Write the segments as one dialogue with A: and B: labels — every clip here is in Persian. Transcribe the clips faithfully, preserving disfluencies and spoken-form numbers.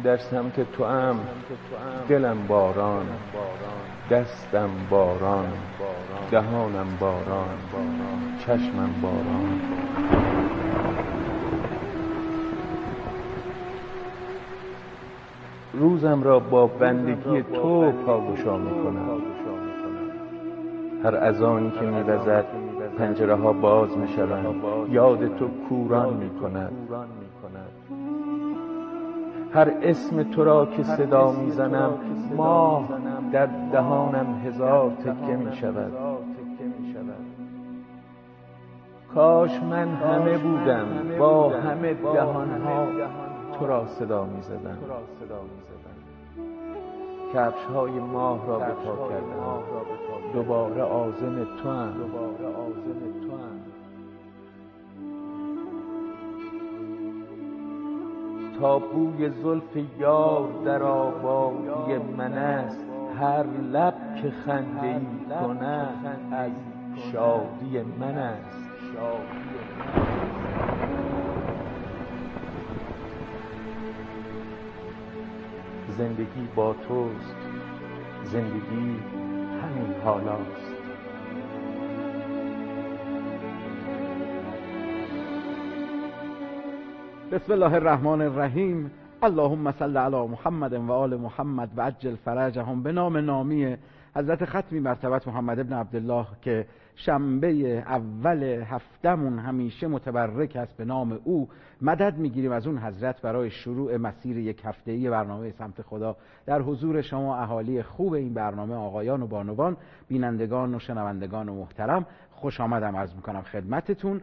A: در سمت تو ام دلم باران، دستم باران، دهانم باران، چشمم باران. روزم را با بندگی تو پاگشا میکنم. هر اذانی که میوزد پنجره ها باز میشوند، یاد تو کوران میکند. هر اسم تو را که صدا میزنم، ماه در دهانم هزار تکه میشود. کاش من همه بودم با همه دهانها تو را صدا میزدم. کفش های ماه را به پا کردم، دوباره عازم تو ام. تا بوی زلف یار در آبادی من است، هر لب که خنده ای کند از شادی من است. زندگی با توست، زندگی همین حالاست.
B: بسم الله الرحمن الرحیم. اللهم صل علی محمد و آل محمد و عجل فرجهم. به نام نامی حضرت ختمی مرتبت محمد ابن عبدالله که شنبه اول هفتمون همیشه متبرک است به نام او، مدد میگیریم از اون حضرت برای شروع مسیر یک هفته‌ای برنامه سمت خدا در حضور شما اهالی خوب این برنامه، آقایان و بانوان، بینندگان و شنوندگان و محترم. خوش آمدم عرض میکنم خدمتتون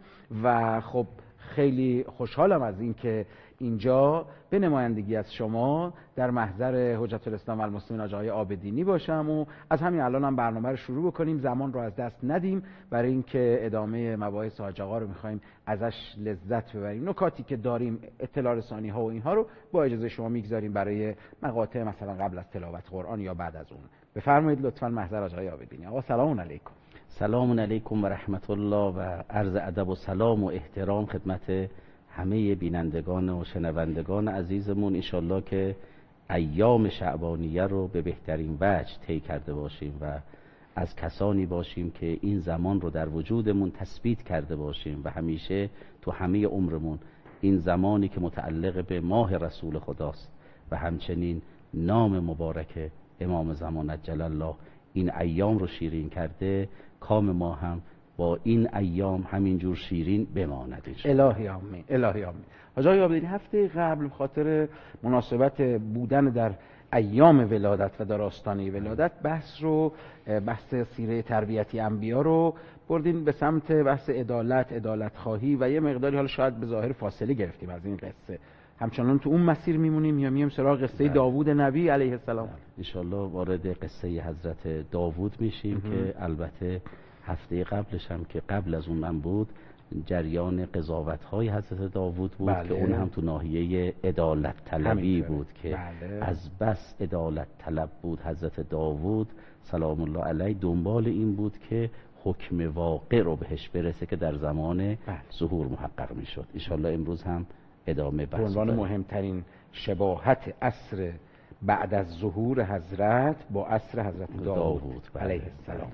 B: و خب خیلی خوشحالم از این که اینجا به نمایندگی از شما در محضر حجت الاسلام و المسلمین حاج آقای عابدینی باشم و از همین الان هم برنامه رو شروع بکنیم. زمان رو از دست ندیم برای اینکه ادامه مباحث حاج آقا رو میخوایم ازش لذت ببریم. نکاتی که داریم، اطلاع رسانی ها و اینها رو با اجازه شما میگذاریم برای مقاطع مثلا قبل از تلاوت قرآن یا بعد از اون. بفرمایید لطفاً محضر حاج آقای عابدینی. آقا سلام علیکم.
C: سلام علیکم و رحمت الله و عرض ادب و سلام و احترام خدمت همه بینندگان و شنوندگان عزیزمون. انشالله که ایام شعبانیه رو به بهترین وجه طی کرده باشیم و از کسانی باشیم که این زمان رو در وجودمون تثبیت کرده باشیم و همیشه تو همه عمرمون این زمانی که متعلق به ماه رسول خداست و همچنین نام مبارک امام زمان عجل الله این ایام رو شیرین کرده، کام ما هم با این ایام همینجور شیرین بماند.
B: الهی آمین، الهی آمین. حاج آقای عابدینی هفته قبل خاطر مناسبت بودن در ایام ولادت و در آستانه ولادت بحث رو بحث سیره تربیتی انبیا رو بردیم به سمت بحث عدالت، عدالت خواهی و یه مقداری حالا شاید به ظاهر فاصله گرفتیم از این قصه. همچنان تو اون مسیر میمونیم یا میایم سراغ قصه داوود نبی علیه السلام؟
C: ان شاءالله وارد قصه حضرت داوود میشیم که البته هفته قبلش هم که قبل از اون من بود جریان قضاوت‌های حضرت داوود بود. بله. که اون هم تو ناحیه عدالت طلبی بود که بله. از بس عدالت طلب بود حضرت داوود سلام الله علیه دنبال این بود که حکم واقع رو بهش برسه که در زمان بله. ظهور محقق میشد. ان شاءالله امروز هم ادامه بحث.
B: به عنوان مهمترین شباهت عصر بعد از ظهور حضرت با عصر حضرت داوود, داوود بله. علیه السلام.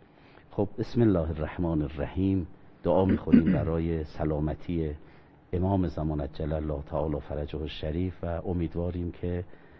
C: خب بسم الله الرحمن الرحیم. دعا می‌کنیم برای سلامتی امام زمان عجل الله تعالی فرجه الشریف و امیدواریم که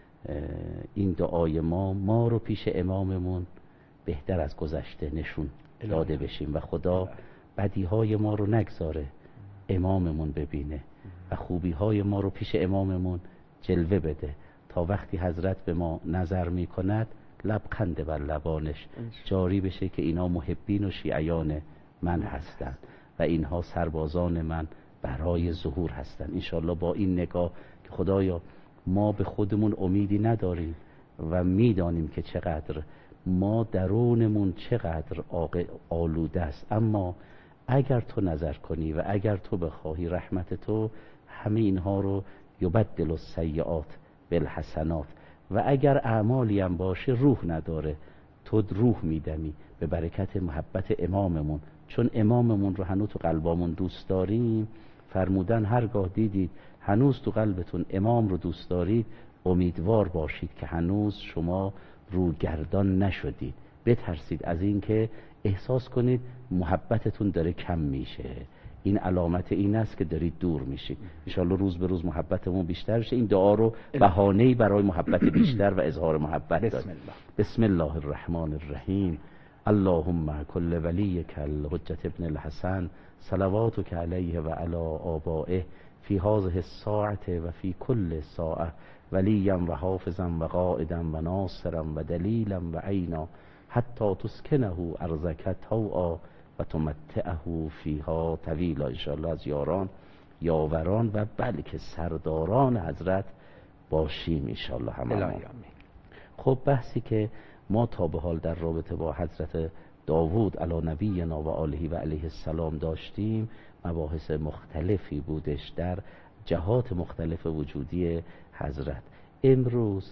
C: این دعای ما ما رو پیش اماممون بهتر از گذشته نشون داده بشیم و خدا بدیهای ما رو نگذاره اماممون ببینه و خوبیهای ما رو پیش اماممون جلوه بده تا وقتی حضرت به ما نظر می‌کند لبخند بر لبانش جاری بشه که اینا محبین و شیعیان من هستند و اینها سربازان من برای ظهور هستند. انشالله با این نگاه که خدایا ما به خودمون امیدی نداریم و میدانیم که چقدر ما درونمون چقدر آلوده است، اما اگر تو نظر کنی و اگر تو بخواهی رحمت تو همه اینها رو یبدل السیئات بالحسنات و اگر اعمالی هم باشه روح نداره تو روح میدمی به برکت محبت اماممون، چون اماممون رو هنوز تو قلبامون دوست داریم. فرمودن هرگاه دیدید هنوز تو قلبتون امام رو دوست دارید امیدوار باشید که هنوز شما روگردان نشدید. بترسید از این که احساس کنید محبتتون داره کم میشه. این علامت این است که دارید دور میشید. انشاءالله روز به روز محبتمون بیشتر بشه. این دعا رو بهانه‌ای برای محبت بیشتر و اظهار محبت دارید.
B: بسم الله.
C: بسم الله الرحمن الرحیم. اللهم کل ولیک الحجة ابن الحسن صلواتک علیه و علی آبائه فی هذه الساعة و فی کل ساعة ولیا و حافظا و قائدا و ناصرا و دلیلا و عینا حتی تسکنه ارضک طوعا و تمتعه فیها طویلا. انشاءالله از یاران، یاوران و بلکه سرداران حضرت باشیم انشاءالله همه. خب بحثی که ما تا به حال در رابطه با حضرت داوود علی نبینا و آله و علیه السلام داشتیم مباحث مختلفی بودش در جهات مختلف وجودی حضرت. امروز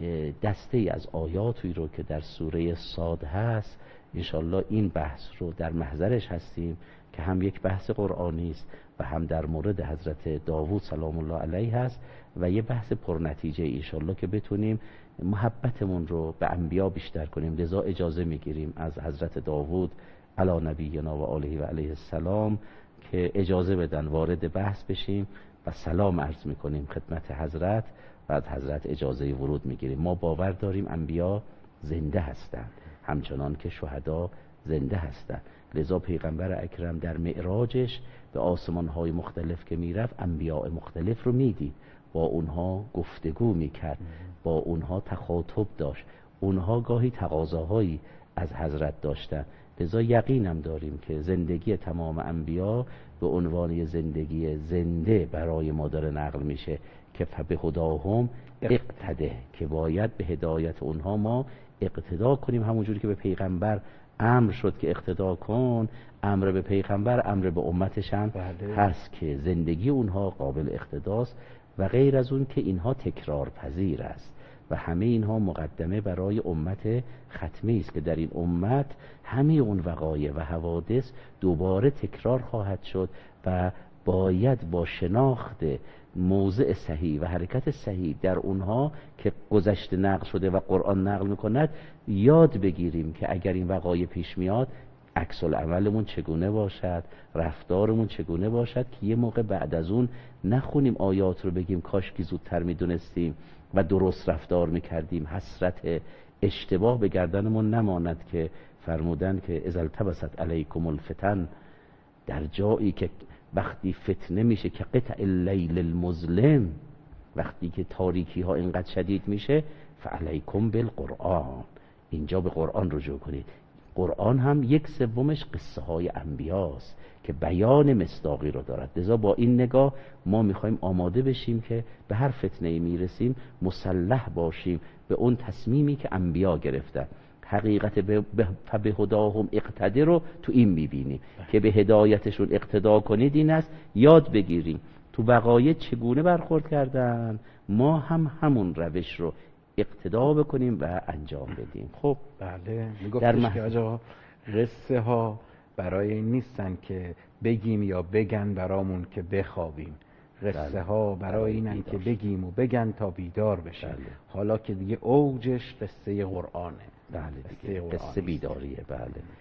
C: دسته از آیاتی رو که در سوره صاد هست انشالله این بحث رو در محضرش هستیم که هم یک بحث قرآنی است و هم در مورد حضرت داوود سلام الله علیه هست و یه بحث پرنتیجه انشالله که بتونیم محبتمون رو به انبیا بیشتر کنیم. لذا اجازه میگیریم از حضرت داوود علی نبینا و آله و علیه السلام که اجازه بدن وارد بحث بشیم و سلام عرض میکنیم خدمت حضرت و از حضرت اجازه ورود میگیریم. ما باور داریم انبیا زنده هستند همچنان که شهدا زنده هستند. لذا پیغمبر اکرم در معراجش به آسمان‌های مختلف که میرفت انبیاء مختلف رو میدید، با اونها گفتگو میکرد، با اونها تخاطب داشت، اونها گاهی تقاضاهایی از حضرت داشتن. لذا یقینم داریم که زندگی تمام انبیا به عنوان زندگی زنده برای ما داره نقل میشه که فبه هداهم اقتده، که باید به هدایت اونها ما اقتدا کنیم. همونجوری که به پیغمبر امر شد که اقتدا کن، امر به پیغمبر امر به امتش هم بله. هست که زندگی اونها قابل اقتداست و غیر از اون که اینها تکرار پذیر است و همه اینها مقدمه برای امت ختمی است که در این امت همه اون وقایع و حوادث دوباره تکرار خواهد شد و باید با شناخت موضع صحیح و حرکت صحیح در اونها که گذشته نقل شده و قرآن نقل میکند یاد بگیریم که اگر این وقایع پیش میاد عکس العملمون چگونه باشد، رفتارمون چگونه باشد که یه موقع بعد از اون نخونیم آیات رو بگیم کاش که زودتر میدونستیم و درست رفتار میکردیم، حسرت اشتباه به گردنمون نماند که فرمودن که اذا التبست علیکم الفتن، در جایی که وقتی فتنه میشه که قطع اللیل المظلم، وقتی که تاریکی ها اینقدر شدید میشه فعلیکم بالقرآن، اینجا به قرآن رجوع کنید. قرآن هم یک سومش قصه های انبیاست که بیان مصداقی رو دارد. لذا با این نگاه ما میخوایم آماده بشیم که به هر فتنه‌ای میرسیم مسلح باشیم به اون تصمیمی که انبیا گرفتن. حقیقت به به هداهم اقتدی رو تو این میبینیم که به هدایتشون اقتدا کنید. این است یاد بگیریم تو وقایع چگونه برخورد کردن، ما هم همون روش رو اقتدا بکنیم و انجام بدیم. خب
B: بله، میگفتش که آجا قصه ها برای این نیستن که بگیم یا بگن برامون که بخوابیم، قصه ها برای اینن که بگیم و بگن تا بیدار بشن. بله. حالا که دیگه اوجش قصه قرآنه.
C: بله دیگه قصه بیداریه. بله.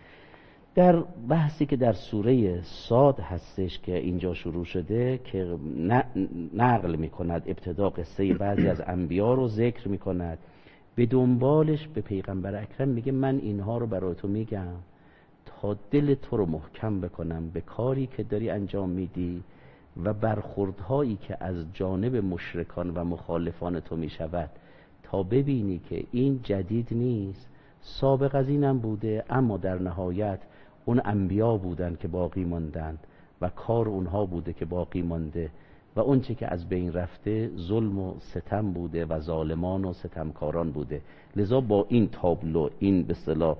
C: در بحثی که در سوره صاد هستش که اینجا شروع شده که نقل میکند ابتدا قصه بعضی از انبیا رو ذکر میکند، به دنبالش به پیغمبر اکرم میگه من اینها رو برای تو میگم تا دل تو رو محکم بکنم به کاری که داری انجام میدی و برخوردهایی که از جانب مشرکان و مخالفان تو میشود، تا ببینی که این جدید نیست، سابق از اینم بوده، اما در نهایت اون انبیا بودن که باقی ماندن و کار اونها بوده که باقی مانده و اون چه که از بین رفته ظلم و ستم بوده و ظالمان و ستمکاران بوده. لذا با این تابلو، این به اصطلاح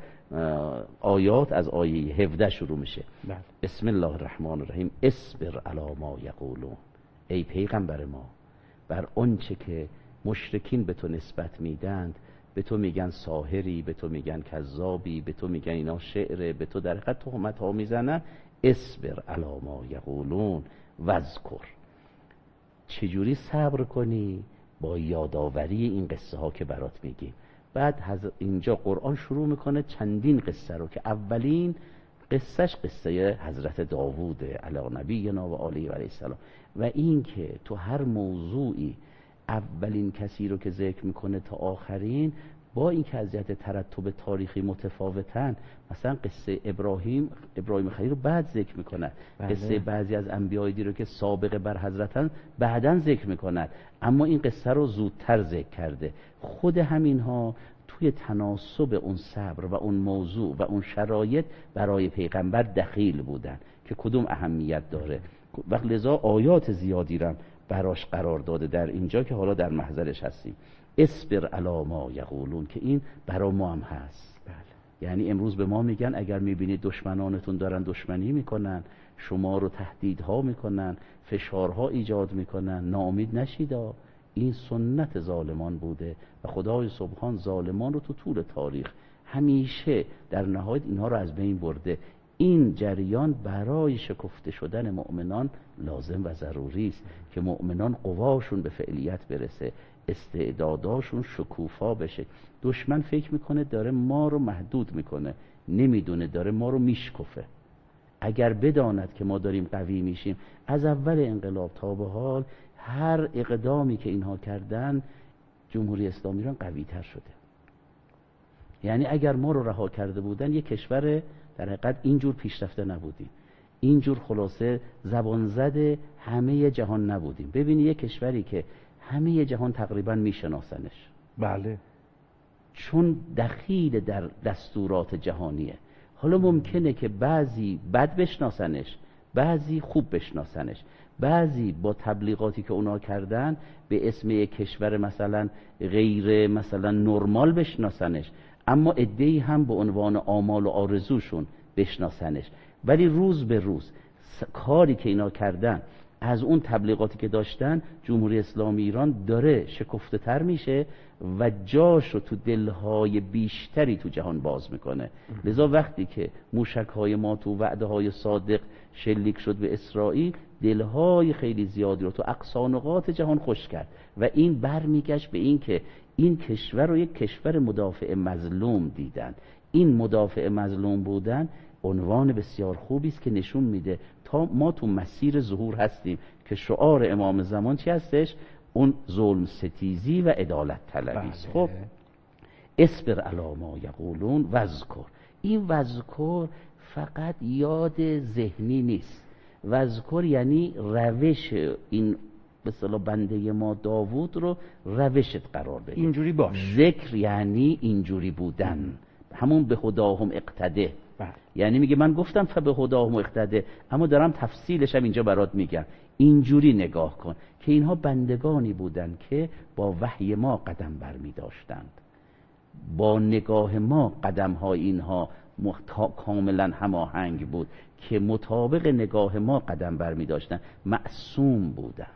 C: آیات از آیه هفده شروع میشه. بله. بسم الله الرحمن الرحیم. اصبر علی ما یقولون، ای پیغمبر ما بر اون چه که مشرکین به تو نسبت میدند، به تو میگن ساحری، به تو میگن کذابی، به تو میگن اینا شعره، به تو در حقیقت تهمت ها میزنن. اصبر علی ما یقولون واذکر، چجوری صبر کنی با یادآوری این قصه ها که برات میگیم. بعد اینجا قرآن شروع میکنه چندین قصه رو که اولین قصهش قصه حضرت داوود علی نبینا و آله و علیه السلام، و این که تو هر موضوعی اولین کسی رو که ذکر میکنه تا آخرین، با این که از جهت ترتب تاریخی متفاوتن، مثلا قصه ابراهیم ابراهیم خلیل رو بعد ذکر میکنن، بله. قصه بعضی از انبیای دیگه رو که سابقه بر حضرتن بعدن ذکر میکنن، اما این قصه رو زودتر ذکر کرده. خود همین ها توی تناسب اون صبر و اون موضوع و اون شرایط برای پیغمبر دخیل بودن که کدوم اهمیت داره، و لذا آیات زیادی رو براش قرار داده در اینجا که حالا در محضرش هستیم. اصبر علی ما یقولون، که این برا ما هم هست. بله. یعنی امروز به ما میگن اگر میبینید دشمنانتون دارن دشمنی میکنن، شما رو تهدیدها میکنن، فشارها ایجاد میکنن، ناامید نشیدا. این سنت ظالمان بوده و خدای سبحان ظالمان رو تو طول تاریخ همیشه در نهایت اینها رو از بین برده. این جریان برای شکفته شدن مؤمنان لازم و ضروری است که مؤمنان قواشون به فعلیت برسه، استعداداشون شکوفا بشه. دشمن فکر میکنه داره ما رو محدود میکنه، نمیدونه داره ما رو میشکفه. اگر بداند که ما داریم قوی میشیم، از اول انقلاب تا به حال هر اقدامی که اینها کردن جمهوری اسلامی ایران قوی تر شده. یعنی اگر ما رو رها کرده بودن یک کشور در حقیقت اینجور پیشرفته نبودیم، اینجور خلاصه زبان زده همه جهان نبودیم. ببینی یک کشوری که همه جهان تقریبا میشناسنش،
B: بله،
C: چون دخیل در دستورات جهانیه. حالا ممکنه که بعضی بد بشناسنش، بعضی خوب بشناسنش، بعضی با تبلیغاتی که اونا کردن به اسم یک کشور مثلا غیر مثلا نرمال بشناسنش، اما عده‌ای هم به عنوان آمال و آرزوشون بشناسنش. ولی روز به روز کاری که اینا کردن از اون تبلیغاتی که داشتن، جمهوری اسلامی ایران داره شکفته تر میشه و جاش رو تو دلهای بیشتری تو جهان باز میکنه. لذا وقتی که موشک‌های ما تو وعده های صادق شلیک شد به اسرائیل، دلهای خیلی زیادی رو تو اقصا نقاط جهان خوش کرد و این برمیگشت به این که این کشور رو یک کشور مدافع مظلوم دیدن. این مدافع مظلوم بودن عنوان بسیار خوبی است که نشون میده تا ما تو مسیر ظهور هستیم که شعار امام زمان چی هستش؟ اون ظلم ستیزی و عدالت طلبی است. خب اصبر علی ما یقولون وذکر، این وذکر فقط یاد ذهنی نیست. وذکر یعنی روش این به اصطلاح بنده ما داوود رو روشت قرار بده،
B: اینجوری باش.
C: ذکر یعنی اینجوری بودن، همون به هداهم اقتده. یعنی میگه من گفتم فبه هداهم اقتده، اما دارم تفصیلش هم اینجا برات میگم. اینجوری نگاه کن که اینها بندگانی بودن که با وحی ما قدم برمی داشتند، با نگاه ما قدم های اینها کاملا هماهنگ بود که مطابق نگاه ما قدم برمی داشتند. معصوم بودند،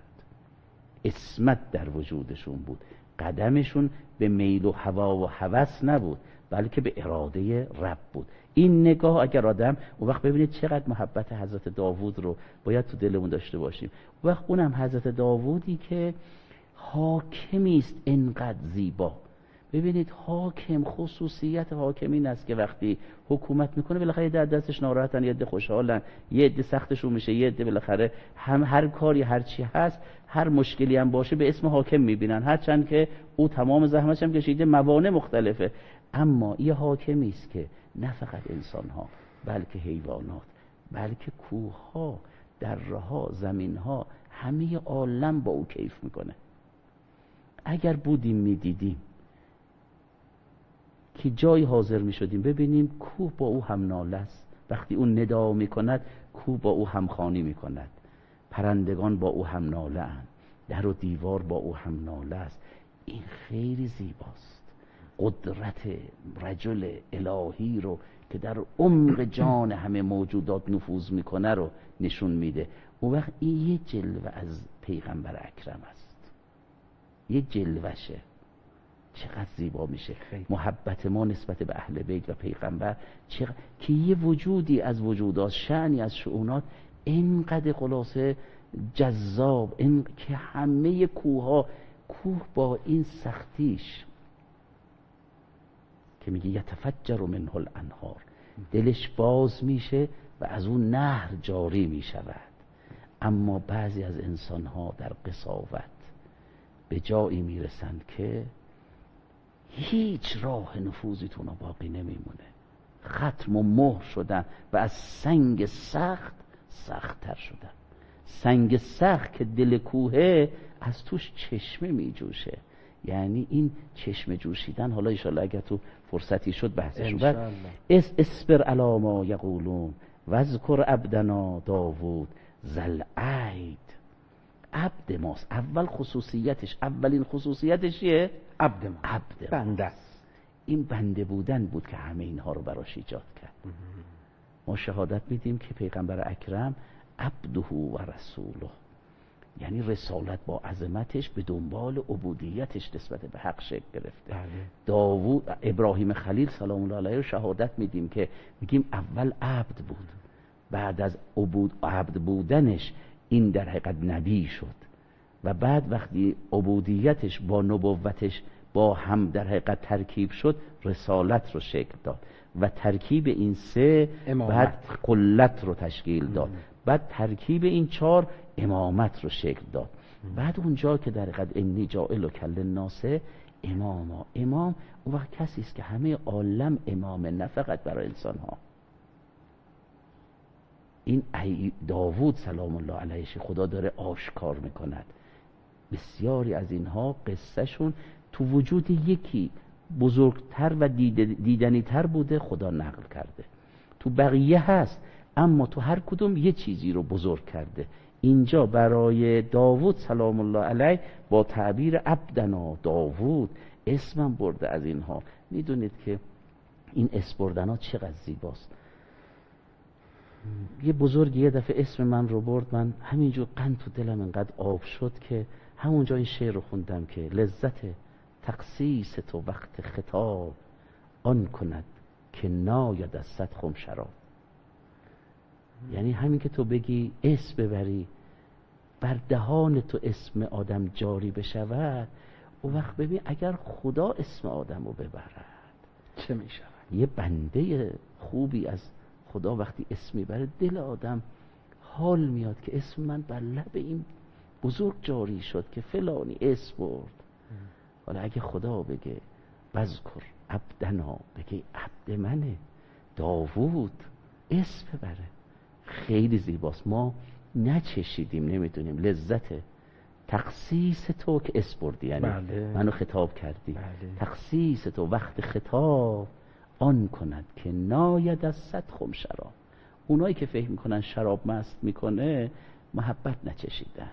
C: عصمت در وجودشون بود، قدمشون به میل و هوا و هوس نبود بلکه به اراده رب بود. این نگاه اگر آدم اون وقت ببینید چقدر محبت حضرت داوود رو باید تو دلمون داشته باشیم. اون وقت اونم حضرت داوودی که حاکمی است انقدر زیبا. ببینید حاکم، خصوصیت حاکم این است که وقتی حکومت میکنه بالاخره در دستش ناراحتن، یه عده خوشحالن، یه عده سختشون میشه، یه عده بالاخره هم هر کاری هر چی هست، هر مشکلی هم باشه به اسم حاکم میبینن، هرچند که او تمام زحمتش هم کشیده، موانع مختلفه. اما یه حاکمی است که نه فقط انسان ها بلکه حیوانات، بلکه کوه ها، دره ها، زمین ها، همه عالم با او کیف میکنه. اگر بودیم میدیدیم که جای حاضر میشدیم ببینیم کوه با او هم ناله است، وقتی اون ندا میکند کوه با او هم خوانی میکند، پرندگان با او هم ناله اند، در و دیوار با او هم ناله است. این خیلی زیباست. قدرت رجل الهی رو که در عمق جان همه موجودات نفوذ میکنه رو نشون میده. اون وقت این یه جلوه از پیغمبر اکرم است، یه جلوشه. چقدر زیبا میشه محبت ما نسبت به اهل بیت و پیغمبر، چقدر که یه وجودی از وجودات، شأنی از شؤونات اینقدر خلاصه جذاب، این که همه کوها کوه با این سختیش که میگه یتفجر منه الانهار، دلش باز میشه و از اون نهر جاری میشود. اما بعضی از انسانها در قساوت به جایی میرسند که هیچ راه نفوذی تو اونا باقی نمیمونه، ختم و مهر شدن و از سنگ سخت سخت تر شدن. سنگ سخت که دل کوهه از توش چشمه میجوشه، یعنی این چشمه جوشیدن حالا انشاءالله اگر تو فرصتی شد بحثش بود. اس اسبر علی ما یقولون واذکر عبدنا داوود ذل عید. عبد ماست، اول خصوصیتش، اولین خصوصیتش چیه؟
B: عبد ما،
C: عبد
B: بنده است.
C: این بنده بودن بود که همه اینها رو براش ایجاد کرد. ما شهادت میدیم که پیغمبر اکرم عبده و رسوله، یعنی رسالت با عظمتش به دنبال عبودیتش نسبت به حق شکل گرفته.
B: بله.
C: داوود ابراهیم خلیل سلام الله علیه رو شهادت میدیم که میگیم اول عبد بود، بعد از عبود عبد بودنش این در حقیقت نبی شد و بعد وقتی عبودیتش با نبوتش با هم در حقیقت ترکیب شد رسالت رو شکل داد و ترکیب این سه
B: امامت.
C: بعد قلت رو تشکیل داد ام. بعد ترکیب این چهار امامت رو شکل داد ام. بعد اونجا که در حقیقت انی جاعل کل الناس اماما، امام اون وقت کسی است که همه عالم امامه، نه فقط برای انسان ها. این داوود سلام الله علیه خدا داره آشکار میکند. بسیاری از اینها قصه شون تو وجود یکی بزرگتر و دیدنی تر بوده، خدا نقل کرده. تو بقیه هست اما تو هر کدوم یه چیزی رو بزرگ کرده. اینجا برای داوود سلام الله علیه با تعبیر عبدنا داوود اسمم برده از اینها. میدونید که این اسم بردن ها چقدر زیباست. یه بزرگ یه دفعه اسم من رو برد، من همینجور قند تو دلم انقدر آب شد که همونجا این شعر رو خوندم که لذت تخصیص تو وقت خطاب آن کند که ناید از صد خم شراب. یعنی همین که تو بگی اسم ببری بر دهان تو اسم آدم جاری بشود، او وقت ببین اگر خدا اسم آدم رو ببرد
B: چه می شود؟
C: یه بنده خوبی از خدا وقتی اسم میبره دل آدم حال میاد که اسم من بر لب این بزرگ جاری شد که فلانی اسم برد. حالا اگه خدا بگه بذکر عبدنا، بگه عبد منه داوود، اسم ببره، خیلی زیباست. ما نچشیدیم، نمیدونیم لذت تخصیص تو که اسم بردی، یعنی
B: بله.
C: منو خطاب کردی.
B: بله.
C: تخصیص تو وقت خطاب آن کند که ناید از صد خم شراب. اونایی که فکر میکنن شراب مست میکنه محبت نچشیدند.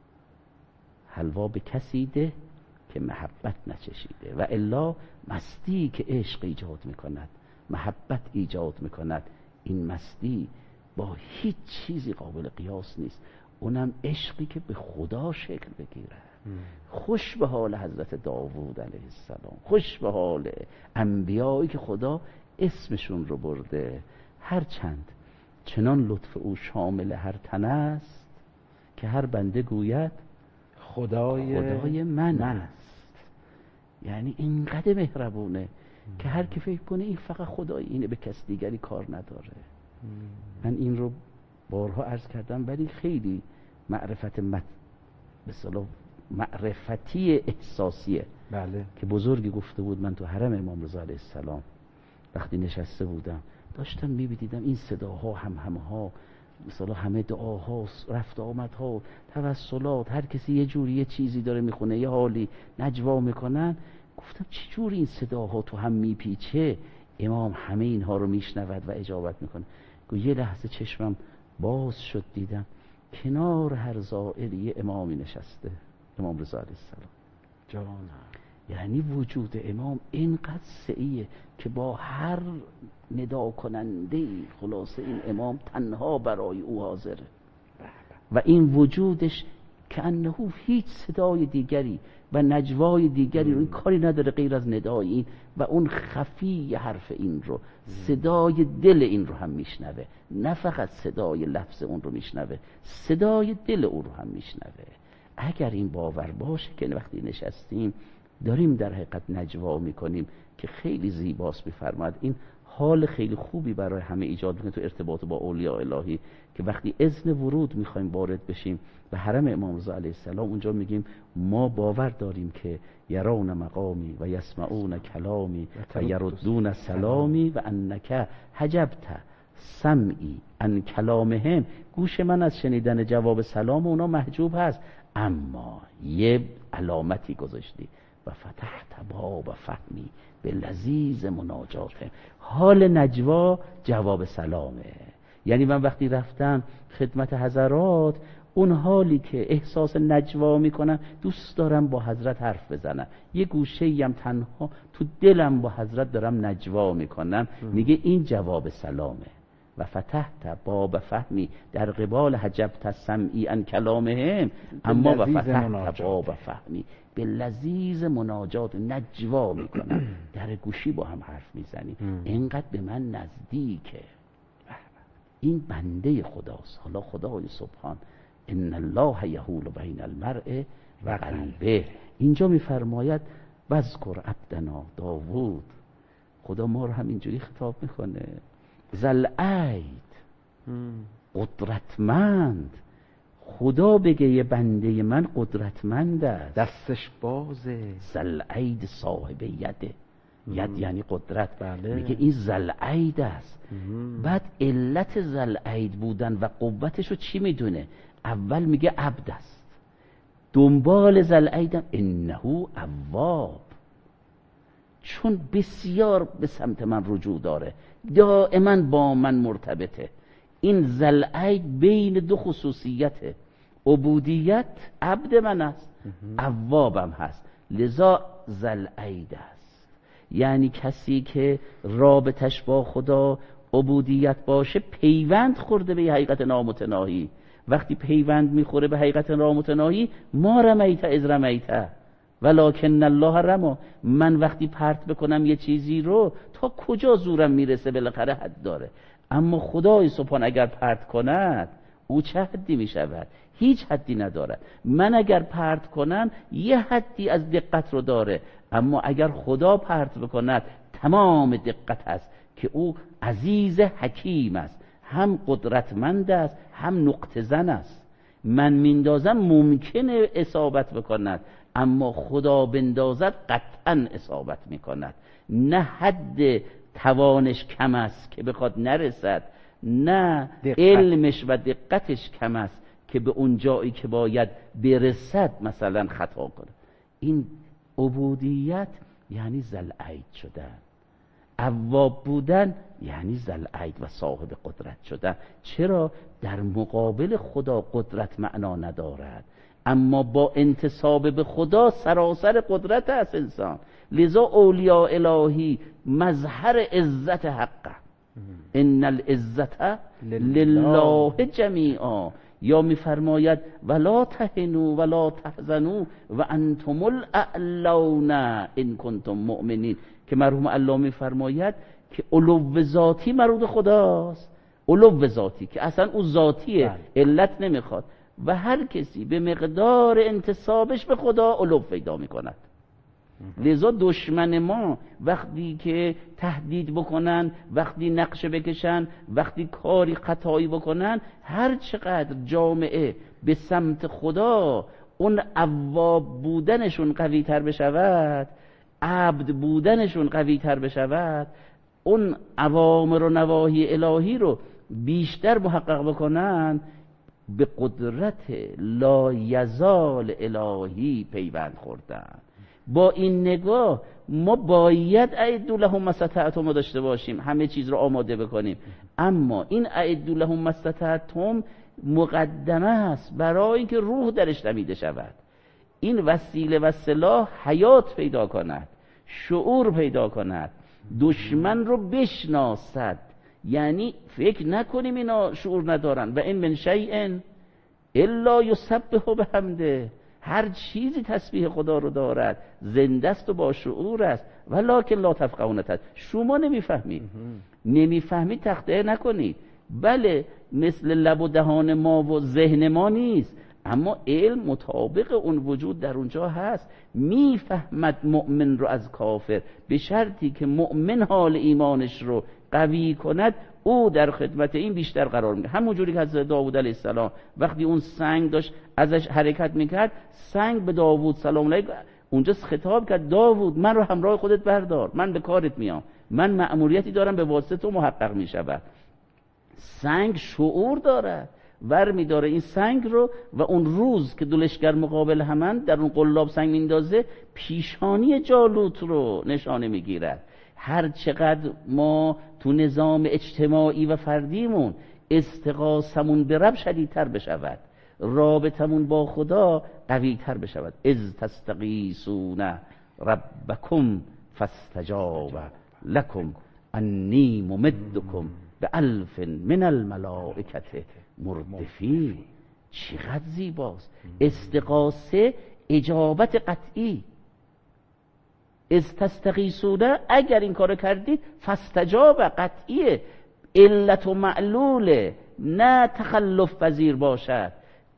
C: حلوا به کسی ده که محبت نچشیده، و الا مستی که عشق ایجاد میکند، محبت ایجاد میکند، این مستی با هیچ چیزی قابل قیاس نیست. اونم عشقی که به خدا شکل بگیره. خوش به حال حضرت داوود علیه السلام، خوش به حال انبیایی که خدا اسمشون رو برده. هرچند چنان لطف او شامل هر تن است که هر بنده گوید
B: خدای,
C: خدای من,
B: من
C: است. یعنی اینقدر مهربونه ام. که هر کی فکر کنه این فقط خدای اینه، به کس دیگری کار نداره. ام. من این رو بارها عرض کردم، ولی خیلی معرفت مت... به اصطلاح معرفتی احساسیه.
B: بله.
C: که بزرگی گفته بود، من تو حرم امام رضا علیه السلام وقتی نشسته بودم داشتم میبینیدم این صداها، هم همه ها، مثلا همه دعاها، رفت آمدها، توسلات، هر کسی یه جوری یه چیزی داره میخونه، یه حالی نجوا میکنن. گفتم چه جوری این صداها تو هم میپیچه، امام همه اینها رو میشنود و اجابت میکنه. یه لحظه چشمم باز شد، دیدم کنار هر زائری یه امامی نشسته، امام رضا علیه السلام.
B: جانم.
C: یعنی وجود امام اینقدر سعیه که با هر ندا کننده خلاصه این امام تنها برای او حاضره و این وجودش که انه هیچ صدای دیگری و نجوای دیگری رو این کاری نداره غیر از ندای این و اون خفی حرف این رو، صدای دل این رو هم میشنوه، نه فقط صدای لفظ اون رو میشنوه، صدای دل اون رو هم میشنوه. اگر این باور باشه که وقتی نشستیم داریم در حقیقت نجوا میکنیم که خیلی زیباست، میفرماد این حال خیلی خوبی برای همه ایجاد میکنه تو ارتباط با اولیاء الهی، که وقتی اذن ورود میخوایم وارد بشیم به حرم امام رضا علیه السلام، اونجا میگیم ما باور داریم که یرون مقامی و یسمعون کلامی و یردون سلامی و انک حجبت سمعی ان کلامهم، گوش من از شنیدن جواب سلام اونا محجوب هست، اما یه علامتی گذاشتی و فتحت باب فهمی به لذیذ مناجاته. حال نجوا جواب سلامه. یعنی من وقتی رفتم خدمت حضرات، اون حالی که احساس نجوا میکنم، دوست دارم با حضرت حرف بزنم، یه گوشه هم تنها تو دلم با حضرت دارم نجوا میکنم، میگه این جواب سلامه. و فتحت باب فهمی در قبال حجبت سمعی ان کلامهم، اما و فتحت باب فهمی به لذیذ مناجات، نجوا میکنم، در گوشی با هم حرف میزنیم، اینقدر به من نزدیکه. این بنده خداست. حالا خدای سبحان ان الله یحول بین المرء و قلبه، اینجا میفرماید واذکر عبدنا داوود. خدا ما رو هم اینجوری خطاب میکنه، ذوالعید، قدرتمند. خدا بگه یه بنده من قدرتمند است،
B: دستش بازه،
C: ذوالعید صاحب یده، ید یعنی قدرت.
B: بله.
C: میگه این ذوالعید است. بعد علت ذوالعید بودن و قوتش رو چی میدونه؟ اول میگه عبد است، دنبال ذوالعیدم انه اواب، چون بسیار به سمت من رجوع داره، دائما با من مرتبطه. این ذوالعید بین دو خصوصیته، عبودیت، عبد من است، اوابم هست، لذا ذوالعید است. یعنی کسی که رابطش با خدا عبودیت باشه، پیوند خورده به حقیقت نامتناهی. وقتی پیوند میخوره به حقیقت نامتناهی، ما رمیت از رمیت ولکن الله رما، من وقتی پرت بکنم یه چیزی رو، تا کجا زورم میرسه؟ بالاخره حد داره. اما خدای سبحان اگر پرت کند، او چه حدی میشود؟ هیچ حدی ندارد. من اگر پرت کنم یه حدی از دقت رو داره، اما اگر خدا پرت بکند تمام دقت هست، که او عزیز حکیم است، هم قدرتمند است، هم نقطه زن است. من میندازم ممکنه اصابت بکند، اما خدا بندازد قطعا اصابت میکند. نه حد توانش کم است که بخواد نرسد، نه دقت. علمش و دقتش کم است که به اون جایی که باید برسد مثلا خطا کنه. این عبودیت یعنی ذوالعید شدن، اواب بودن یعنی ذوالعید و صاحب قدرت شدن. چرا؟ در مقابل خدا قدرت معنا ندارد، اما با انتساب به خدا سراسر قدرت است انسان. لذا اولیاء الهی مظهر عزت حقه، ان العزت لله جمیعا. یا میفرماید ولا تهنوا ولا تحزنوا و انتم الاعلون ان کنتم مؤمنین، که مرحوم الله میفرماید که علو ذاتی مرود خداست، علو ذاتی که اصلا او ذاتیه، علت نمیخواد، و هر کسی به مقدار انتسابش به خدا علو پیدا میکند. لذا دشمن ما وقتی که تهدید بکنن، وقتی نقشه بکشن، وقتی کاری خطایی بکنن، هر چقدر جامعه به سمت خدا اون اواب بودنشون قوی تر بشود، عبد بودنشون قوی تر بشود، اون اوامر و نواهی الهی رو بیشتر محقق بکنن، به قدرت لا یزال الهی پیوند خوردن. با این نگاه ما باید اعدوا لهم ما استطعتم داشته باشیم، همه چیز رو آماده بکنیم، اما این اعدوا لهم ما استطعتم مقدمه است برای اینکه روح درش نمیده شود. این وسیله و سلاح حیات پیدا کند، شعور پیدا کند، دشمن رو بشناسد. یعنی فکر نکنیم اینا شعور ندارن، و این من شیء الا یسبح بحمده، هر چیزی تسبیح خدا رو دارد، زنده است و با شعور است، ولکن لا تفقهون تسبیح، شما نمیفهمید. نمیفهمید تخطئه نکنید. بله مثل لب و دهان ما و ذهن ما نیست، اما علم مطابق اون وجود در اونجا هست. میفهمد مؤمن رو از کافر، به شرطی که مؤمن حال ایمانش رو قوی کند، او در خدمت این بیشتر قرار میگیره. همون جوری که حضرت داوود علیه السلام وقتی اون سنگ داشت ازش حرکت میکرد، سنگ به داوود سلام علیه اونجا خطاب کرد: داوود من رو همراه خودت بردار، من به کارت میام، من مأموریتی دارم به واسطه تو محقق میشود. سنگ شعور داره، ور میداره این سنگ رو و اون روز که دو لشکر مقابل همن در اون قلاب سنگ میندازه، پیشانی جالوت رو نشانه میگیرد. هر چقدر ما تو نظام اجتماعی و فردیمون استغاثمون به رب شدیدتر بشود، رابطمون با خدا قویتر بشود. اذ تستغیثون ربکم فاستجاب لکم انی ممدکم به الف من الملائکه مردفین. چقدر زیباست استغاثه، اجابت قطعی. از تستغیثون، اگر این کارو کردید، فاستجاب قطعیه، علت و معلوله، نه تخلف پذیر باشد.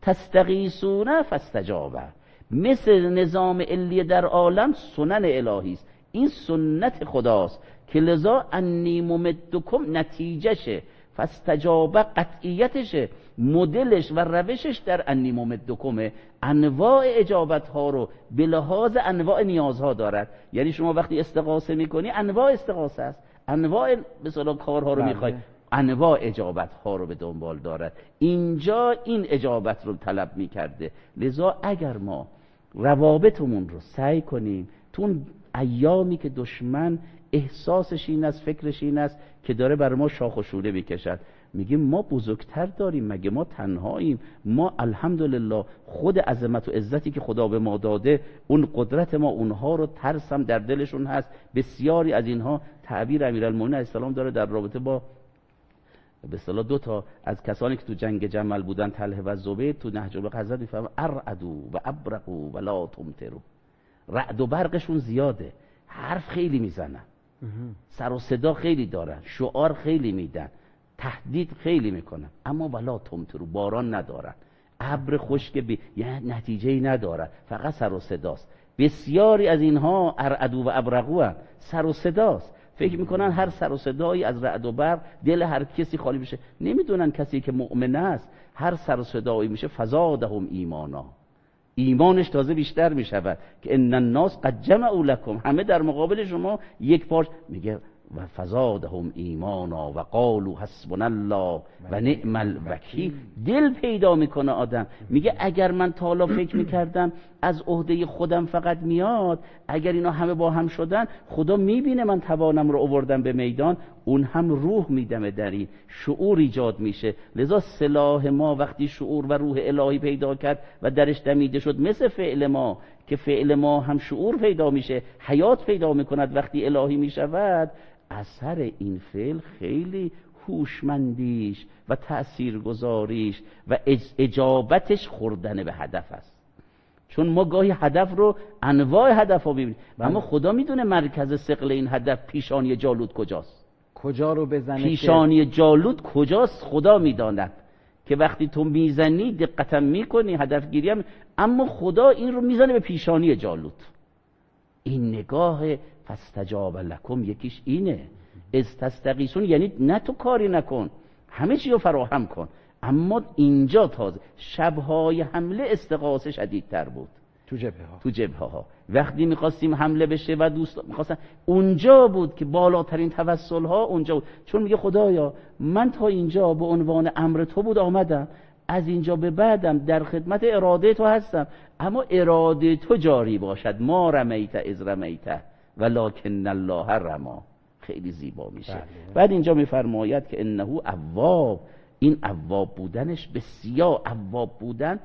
C: تستغیثون فاستجاب، مثل نظام علی در عالم سنن الهی است، این سنت خداست که لذا انی ممدکم نتیجهشه، فاستجاب قطعیتشه، مدلش و روشش در انی ممدکمه. انواع اجابت ها رو به لحاظ انواع نیازها دارد. یعنی شما وقتی استغاثه میکنی انواع استغاثه است، انواع مثلا کارها رو میخوای، انواع اجابت ها رو به دنبال دارد. اینجا این اجابت رو طلب میکرده. لذا اگر ما روابطمون رو سعی کنیم تو اون ایامی که دشمن احساسش این است، فکرش این است که داره بر ما شاخ و شوله میکشد، میگیم ما بزرگتر داریم، مگه ما تنهاییم؟ ما الحمدلله خود عظمت و عزتی که خدا به ما داده، اون قدرت ما اونها رو ترسم در دلشون هست. بسیاری از اینها تعبیر امیرالمومنین علیه السلام داره در رابطه با به اصطلاح دو تا از کسانی که تو جنگ جمل بودن، طلحه و زبیر، تو نهج البلاغه حضرت میفهمه ارعدوا و ابرقوا و لا تمطروا. رعد و برقشون زیاده، حرف خیلی میزنن، سر و صدا خیلی دارن، شعار خیلی میدن، تهدید خیلی میکنن، اما ولا تمطروا، باران ندارن، ابر خشک بی یعنی نتیجه‌ای ندارن، فقط سر و صداست. بسیاری از اینها ارعدوا و ابرقوا سر و صداست، فکر میکنن هر سر و صدایی از رعد و برق دل هر کسی خالی بشه. نمیدونن کسی که مؤمن است هر سر و صدایی میشه فزادهم ایمانا، ایمانش تازه بیشتر میشود. که ان الناس قد جمعوا لكم، همه در مقابل شما یک پارچ، میگه و فزادهم ایمانا و قالوا حسبنا الله و نعم الوکیل. دل پیدا میکنه آدم، میگه اگر من تا حالا فکر میکردم از عهده خودم فقط میاد، اگر اینا همه با هم شدن، خدا میبینه من توانم رو آوردم به میدان، اون هم روح میدمه در این، شعور ایجاد میشه. لذا سلاح ما وقتی شعور و روح الهی پیدا کرد و درش دمیده شد، مثل فعل ما که فعل ما هم شعور پیدا میشه، حیات پیدا میکند وقتی الهی میشود، اثر این فعل خیلی هوشمندیش و تأثیرگذاریش و اجابتش خوردن به هدف است. چون ما گاهی هدف رو، انواع هدف رو ببینیم، اما خدا میدونه مرکز ثقل این هدف پیشانی جالوت کجاست،
B: کجا رو بزنه،
C: پیشانی جالوت کجاست خدا میداند. که وقتی تو میزنی دقتم میکنی، هدف گیری هم، اما خدا این رو میزنه به پیشانی جالوت. این نگاه فاستجاب لکم یکیش اینه. از تستغیثون یعنی نه تو کاری نکن، همه چی رو فراهم کن. اما اینجا تازه شبهای حمله استغاثه شدیدتر بود
B: تو جبهه ها.
C: تو جبهه ها وقتی میخواستیم حمله بشه و دوست میخواستن، اونجا بود که بالاترین توسل ها اونجا بود. چون میگه خدایا من تا اینجا به عنوان امر تو بود آمدم، از اینجا به بعدم در خدمت اراده تو هستم، اما اراده تو جاری باشد. ما رمیت از رمیت ولکن الله رما. خیلی زیبا میشه. بله. بعد اینجا میفرماید که انه اواب، این اواب بودنش، بسیار اواب بودن،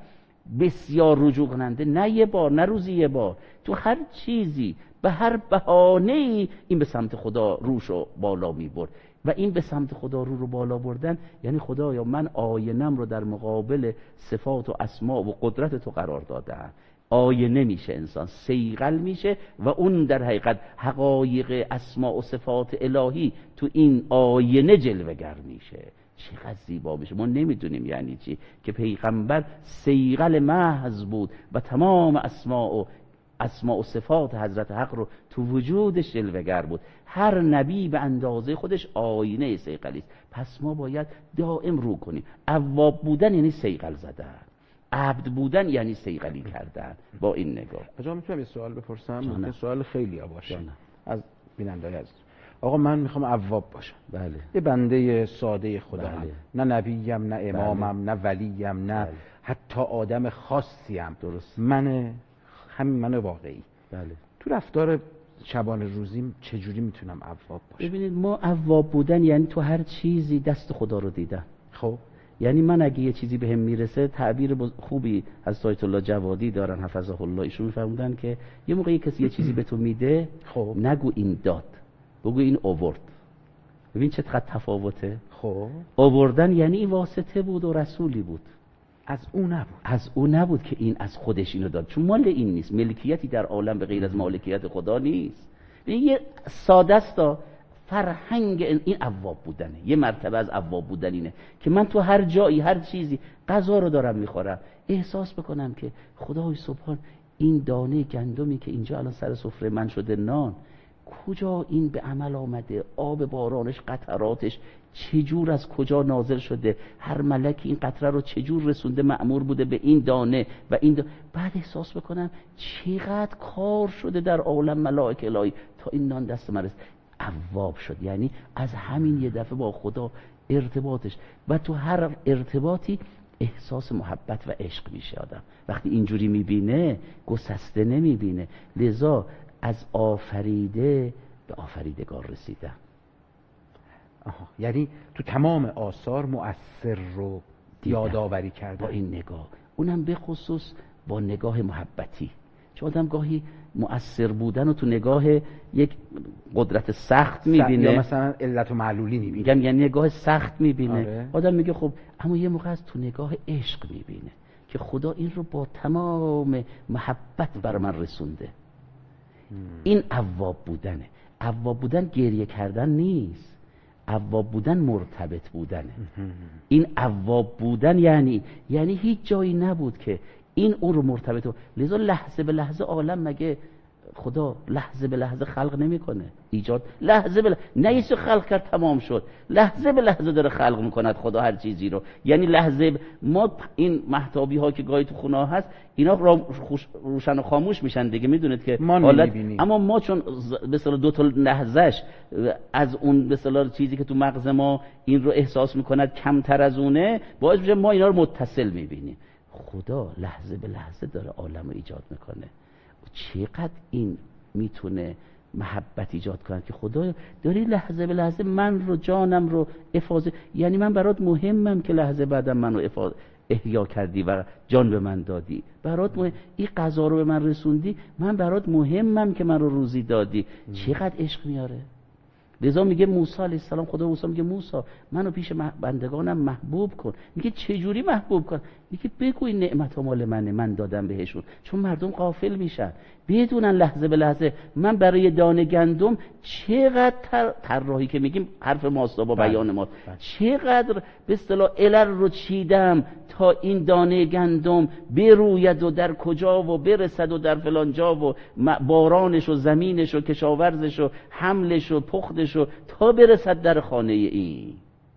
C: بسیار رجوع کننده، نه یه بار، نه روزی یه بار، تو هر چیزی به هر بهانه‌ای این به سمت خدا روشو بالا میبرد. و این به سمت خدا رو رو بالا بردن یعنی خدایا من آینم رو در مقابل صفات و اسماء و قدرت تو قرار دادم، آینه میشه، انسان صیقل میشه و اون در حقیقت حقایق اسماء و صفات الهی تو این آینه جلوه‌گر میشه. چقدر زیبا میشه. ما نمیدونیم یعنی چی که پیغمبر صیقل محض بود و تمام اسماء و اسماء و صفات حضرت حق رو تو وجودش جلوه‌گر بود. هر نبی به اندازه خودش آینه صیقلی است. پس ما باید دائم رو کنیم. اواب بودن یعنی صیقل زدن، عبد بودن یعنی صیقلی کردن. با این نگاه
B: آقا میتونم یه سوال بپرسم؟
C: جانم.
B: ممکن سوال خیلی ها باشه
C: جانم.
B: از بیننده‌های عزیز. آقا من میخوام اواب باشم،
C: بله
B: یه بنده ساده خدا
C: بله.
B: هم. نه نبیم، نه امامم، نه ولیم، نه
C: بله.
B: حتی آدم خاصیم.
C: درست.
B: من همین من واقعی.
C: بله.
B: تو رفتار شبان روزیم چجوری میتونم اواب باشم؟
C: ببینید ما اواب بودن یعنی تو هر چیزی دست خدا رو دیدن.
B: خب
C: یعنی من اگه یه چیزی بهم میرسه، تعبیر خوبی از آیت الله جوادی دارن حفظه الله، ایشون میفرمودن که یه موقع کسی یه چیزی به تو میده،
B: خب
C: نگو این داد، بگو این آورد. ببین چقدر تفاوته.
B: خب
C: آوردن یعنی این واسطه بود و رسولی بود،
B: از او نبود.
C: از او نبود که این از خودش اینو داد، چون مال این نیست. ملکیتی در عالم به غیر از مالکیت خدا نیست. ببین یه ساده است، فرهنگ این اواب بودنه. یه مرتبه از اواب بودن اینه که من تو هر جایی هر چیزی غذا رو دارم میخورم، احساس بکنم که خدای سبحان این دانه گندمی که اینجا الان سر سفره من شده نان، کجا این به عمل آمده، آب بارانش قطراتش چجور از کجا نازل شده، هر ملکی این قطره رو چجور رسونده، مأمور بوده به این دانه و این دانه. بعد احساس بکنم چقدر کار شده در عالم ملائک الهی تا این نان دست من رسید. اواب شد یعنی از همین یه دفعه با خدا ارتباطش، و تو هر ارتباطی احساس محبت و عشق میشه آدم. وقتی اینجوری میبینه گسسته نمیبینه. لذا از آفریده به آفریدگار رسیدن.
B: آها. یعنی تو تمام آثار مؤثر رو
C: دیدن.
B: یادآوری کردن
C: با این نگاه، اونم به خصوص با نگاه محبتی. چون آدم گاهی مؤثر بودن و تو نگاه یک قدرت سخت میبینه،
B: یا مثلا علت و معلولی میبینه.
C: میگم یعنی نگاه سخت میبینه.
B: آره.
C: آدم میگه خب اما یه موقع از تو نگاه عشق میبینه که خدا این رو با تمام محبت بر من رسونده. این اواب بودنه. اواب بودن گریه کردن نیست، اواب بودن مرتبط بودنه. این اواب بودن یعنی یعنی هیچ جایی نبود که این اون رو مرتبط بود. لذا لحظه به لحظه عالم، مگه خدا لحظه به لحظه خلق نمیکنه؟ ایجاد لحظه به لحظه، نه ایسو خلق کرد تمام شد، لحظه به لحظه داره خلق میکند خدا هر چیزی رو. یعنی لحظه ب... ما این محتابی ها که گاهی تو خونه هست اینا روشن و خاموش میشن دیگه، میدونید که
B: ما
C: حالت...
B: نمیبینیم.
C: اما ما چون به اصطلاح دو تا لحظهش از اون به اصطلاح چیزی که تو مغز ما این رو احساس میکند کمتر از اونه، باعث میشه ما اینا رو متصل میبینیم. خدا لحظه به لحظه داره عالم رو ایجاد میکنه. چقدر این میتونه محبت ایجاد کنه که خدا داری لحظه به لحظه من رو، جانم رو افاضه، یعنی من برات مهمم که لحظه بعدم من رو افاضه احیا کردی و جان به من دادی. برات مهم، این قضا رو به من رسوندی، من برات مهمم که من رو روزی دادی. چقدر عشق میاره. لذا میگه موسی علیه السلام، خدا موسی میگه موسی منو پیش بندگانم محبوب کن. میگه چه جوری محبوب کن؟ میگه بگو این نعمت ها مال منه، من دادم بهشون. چون مردم غافل میشن، بدونن لحظه به لحظه من برای دانه گندم چقدر تر... طراحی که میگیم حرف ماست با بیان ما، چقدر به اصطلاح علل رو چیدم تا این دانه گندم بروید و در کجا و برسد و در فلان جا و بارانش و زمینش و کشاورزش و حملش و پختش و تا برسد در خانه این.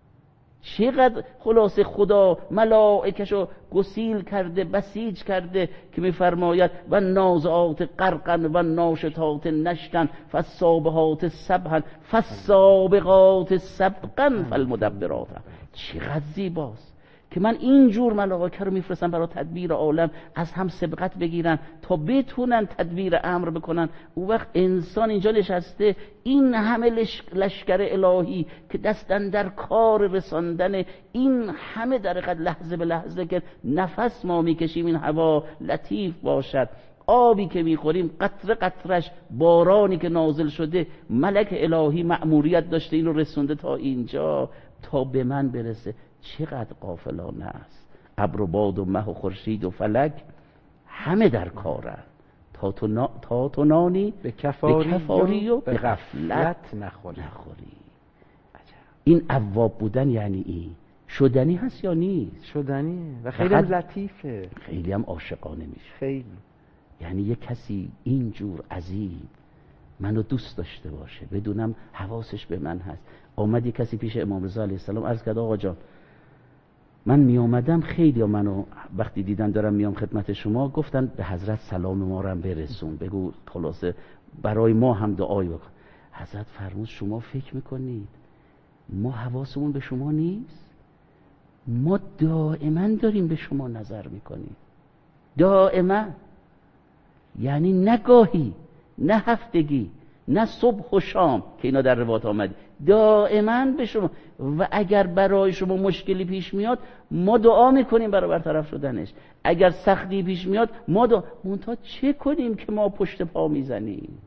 C: چقدر خلاصه خدا ملائکشو گسیل کرده، بسیج کرده که میفرماید و نازعات غرقا و ناشطات نشطا فالسابحات سبحا فالسابقات سبقا فالمدبرات. چقدر زیباست که من اینجور ملائکه رو میفرستم برای تدبیر عالم، از هم سبقت بگیرن تا بتونن تدبیر امر بکنن. او وقت انسان اینجا نشسته، این همه لشکر الهی که دستن در کار رساندن، این همه در حقیقت لحظه به لحظه که نفس ما میکشیم این هوا لطیف باشد، آبی که میخوریم قطره قطرش بارانی که نازل شده، ملک الهی مأموریت داشته این رو رسونده تا اینجا تا به من برسه. چقدر غافلانه است. ابر و باد و مه و خورشید و فلک همه در کارن. تا تو, نا... تا تو نانی
B: به کفاری,
C: به کفاری و
B: به غفلت نخوری.
C: نخوری. این اواب بودن یعنی این شدنی هست یا نیست؟
B: شدنیه و خیلی هم لطیفه،
C: خیلی هم عاشقانه میشه.
B: خیلی
C: یعنی یه کسی اینجور عظیم منو دوست داشته باشه، بدونم حواسش به من هست. آمد یه کسی پیش امام رضا علیه السلام عرض کرد آقا جان من می آمدم، خیلی منو وقتی دیدن دارم میام خدمت شما گفتن به حضرت سلام ما رو هم برسون، بگو خلاصه برای ما هم دعایی بکن. حضرت فرمود شما فکر میکنید ما حواسمون به شما نیست؟ ما دائما داریم به شما نظر میکنیم، دائما. یعنی نه گاهی، نه هفتگی، نه صبح و شام که اینا در روایات آمده، دائما به شما. و اگر برای شما مشکلی پیش میاد ما دعا میکنیم برای برطرف شدنش، اگر سختی پیش میاد ما دعا. منتها چه کنیم که ما پشت پا میزنیم؟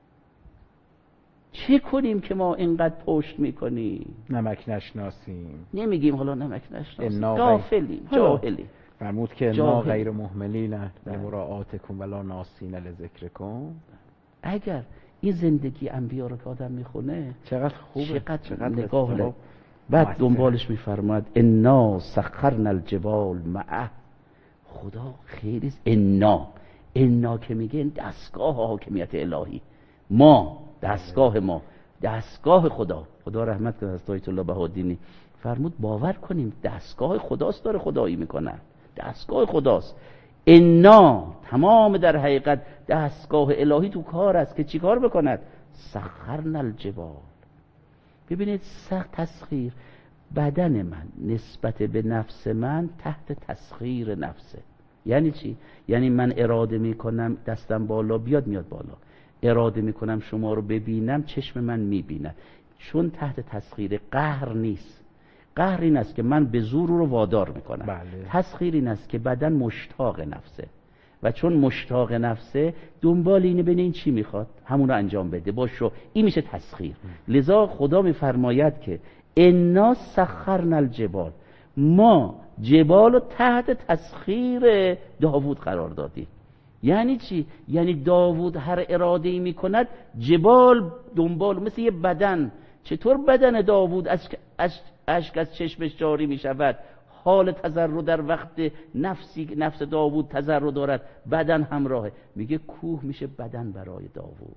C: چه کنیم که ما اینقدر پشت میکنیم؟
B: نمک نشناسیم.
C: نمیگیم حالا نمک نشناسیم، غافلیم، جاهلیم.
B: فرمود که ما غیر مهملین لمراعاتکم ولا ناسین لذکرکم.
C: اگر این زندگی انبیا رو که آدم میخونه
B: چقدر خوبه،
C: چقدر,
B: چقدر
C: نگاه له. بعد دنبالش میفرماد انا سخرنا الجبال معه. خدا خیلی انا انا که میگه دستگاه حاکمیت الهی، ما دستگاه ما دستگاه خدا. خدا رحمت کنه از آیت الله بهادینی فرمود باور کنیم دستگاه خداست داره خدایی میکنه، دستگاه خداست. انا تمام در حقیقت دستگاه الهی تو کار است که چی کار بکند؟ سخرنا الجبال. ببینید سخت تسخیر بدن من نسبت به نفس من تحت تسخیر نفسه. یعنی چی؟ یعنی من اراده میکنم دستم بالا بیاد میاد بالا، اراده میکنم شما رو ببینم چشم من میبیند، چون تحت تسخیر. قهر نیست. قهر این است که من به زور رو وادار میکنم.
B: بله.
C: تسخیر این است که بدن مشتاق نفسه و چون مشتاق نفسه دنبال اینه ببین این چی میخواد همون رو انجام بده باشو. این میشه تسخیر. لذا خدا میفرماید که انا سخرنا الجبال، ما جبال رو تحت تسخیر داوود قرار دادیم. یعنی چی؟ یعنی داوود هر اراده‌ای میکند جبال دنبال، مثل یه بدن. چطور بدن داوود از اشک از چشمش جاری میشود؟ حال تضرع در وقت نفسی نفس داوود تضرع دارد، بدن همراهه. میگه کوه میشه بدن برای داوود،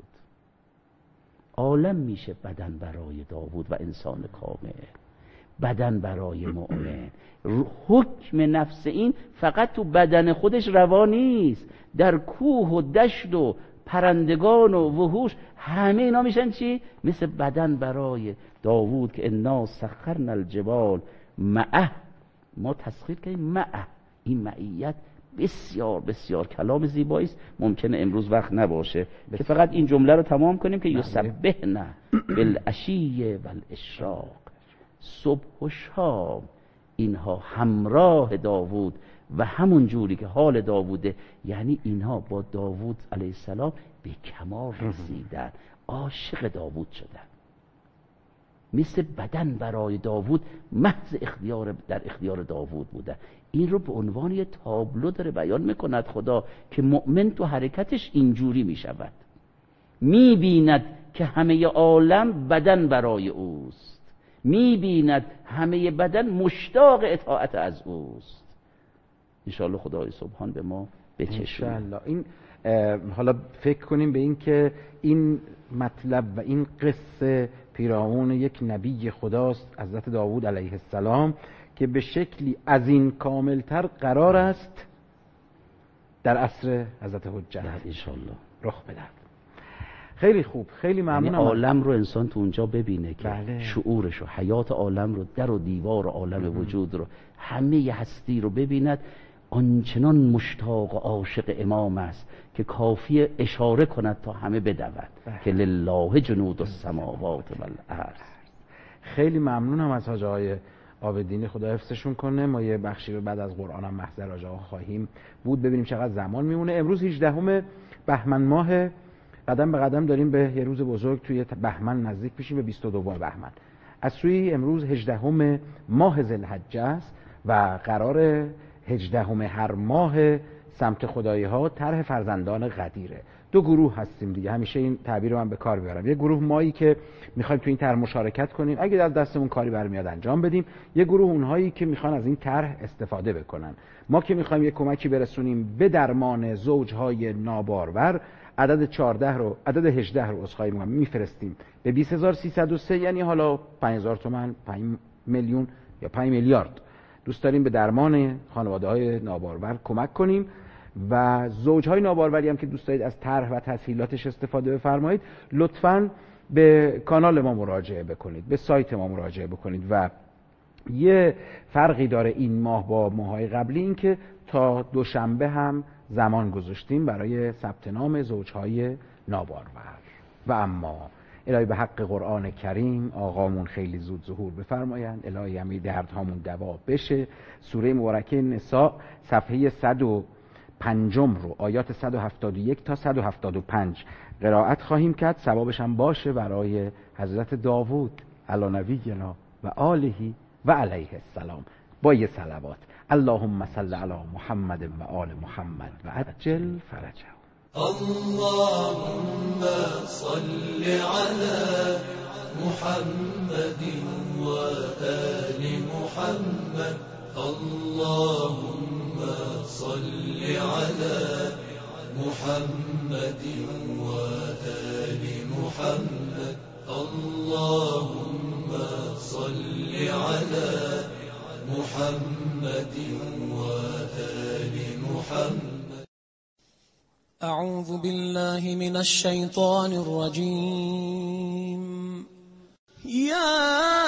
C: عالم میشه بدن برای داوود و انسان کامل، بدن برای مؤمن. حکم نفس این فقط تو بدن خودش روا نیست، در کوه و دشت و پرندگان و وحوش همه اینا میشن چی؟ مثل بدن برای داوود که انا سخرنا الجبال معه. ما تسخیر کردیم معه. این معیت بسیار بسیار کلام زیبایی است. ممکنه امروز وقت نباشه بسیار. که فقط این جمله رو تمام کنیم که یسبحنا بالعشی والاشراق، صبح و شام اینها همراه داوود و همون جوری که حال داووده، یعنی اینها با داوود علیه السلام به کمال رسیدن، عاشق داوود شدن، مثل بدن برای داوود، محض اختیار در اختیار داوود بوده. این رو به عنوان یه تابلو داره بیان میکند خدا که مؤمن تو حرکتش اینجوری میشود، میبیند که همه عالم بدن برای اوست، میبیند همه بدن مشتاق اطاعت از اوست. انشاءالله خدای سبحان به ما بچشونه.
B: انشاءالله. این حالا فکر کنیم به این که این مطلب و این قصه پیرامون یک نبی خداست، حضرت داوود علیه السلام، که به شکلی از این کاملتر قرار است در عصر حضرت حجت
C: انشاءالله
B: رخ بدهد. خیلی خوب، خیلی ممنونم.
C: یعنی عالم رو انسان تو اونجا ببینه که
B: بله.
C: شعورش و حیات عالم رو، در و دیوار و عالم وجود رو، همه هستی رو ببیند. آنچنان مشتاق و عاشق امام است که کافی اشاره کند تا همه بدود که لله جنود السماوات والارض.
B: خیلی ممنونم از حاج آقای عابدینی، خدا حفظشون کنه. ما یه بخشی رو بعد از قرآن هم محضر حاج آقا خواهیم بود، ببینیم چقدر زمان میمونه. امروز هجدهم بهمن ماه، قدم به قدم داریم به یه روز بزرگ توی بهمن نزدیک میشیم، به بیست و دوم بهمن. از سوی امروز هجدهم ماه ذوالحجه است و قرار هجدهم هر ماه سمت خدایی ها طرح فرزندان قدیره. دو گروه هستیم دیگه، همیشه این تعبیر رو من به کار بیارم. یه گروه مایی که میخوایم تو این طرح مشارکت کنیم، اگه در دستمون کاری برمیاد انجام بدیم. یه گروه اونهایی که میخوان از این طرح استفاده بکنن. ما که میخوایم یه کمکی برسونیم به درمان زوجهای نابارور، عدد چهارده رو عدد هجده رو اسخای میگم میفرستیم به بیست هزار و سیصد و سه، یعنی حالا پنج هزار تومان، پنج میلیون یا پنج میلیارد. دوست داریم به درمان خانواده‌های نابارور کمک کنیم و زوجهای ناباروری هم که دوست دارید از طرح و تسهیلاتش استفاده بفرمایید، لطفاً به کانال ما مراجعه بکنید، به سایت ما مراجعه بکنید. و یه فرقی داره این ماه با ماهای قبلی، این که تا دوشنبه هم زمان گذاشتیم برای ثبت نام زوجهای نابارور. و اما الهی به حق قرآن کریم آقامون خیلی زود ظهور بفرمایند، الهی همه دردهامون دوا بشه. سوره مبارکه نساء صفحه صد و پنجم رو آیات صد و هفتاد و یک تا صد و هفتاد و پنج قرائت خواهیم کرد. ثوابش هم باشه برای حضرت داوود علی نبینا و آله و علیه السلام با یه صلوات. اللهم صل علی محمد و آل محمد و عجل فرجه.
D: اللهم صل على محمد وآل محمد. اللهم صل على محمد وآل محمد. اللهم صل على محمد وآل محمد.
E: أعوذ بالله من الشيطان الرجيم. يا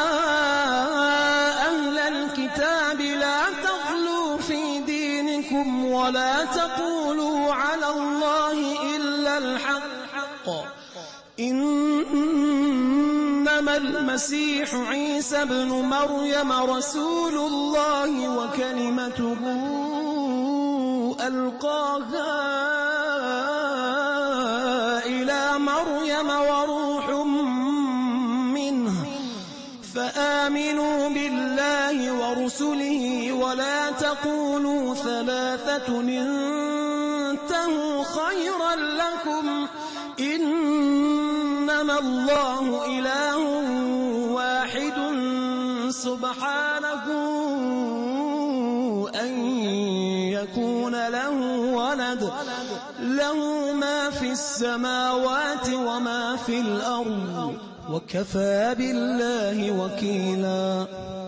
E: أهل الكتاب لا تغلوا في دينكم ولا تقولوا على الله إلا الحق. إنما المسيح عيسى ابن مريم رسول الله وكلمته ألقاها إلى مريم وروح منه فآمنوا بالله ورسله ولا تقولوا ثلاثة انتهوا خيرا لكم إنما الله إله واحد سبحانه أن يكون له ولد له ما في السماوات وما في الأرض وكفى بالله وكيلا.